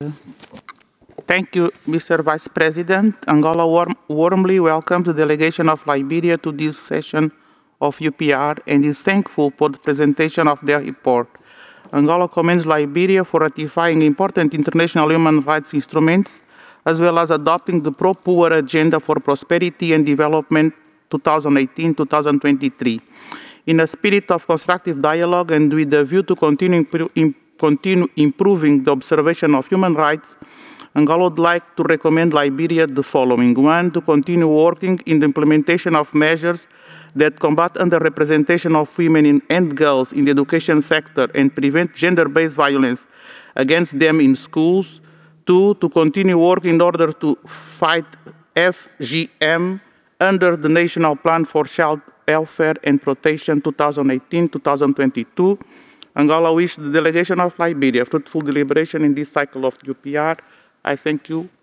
Thank you, Mr. Vice President. Angola warmly welcomes the delegation of Liberia to this session of UPR and is thankful for the presentation of their report. Angola commends Liberia for ratifying important international human rights instruments, as well as adopting the pro-poor agenda for prosperity and development 2018-2023. In a spirit of constructive dialogue and with a view to continue improving the observation of human rights, Angola would like to recommend Liberia the following. One, to continue working in the implementation of measures that combat underrepresentation of women and girls in the education sector and prevent gender-based violence against them in schools. Two, to continue work in order to fight FGM under the National Plan for Child Welfare and Protection 2018-2022. Angola wishes the delegation of Liberia fruitful deliberation in this cycle of UPR. I thank you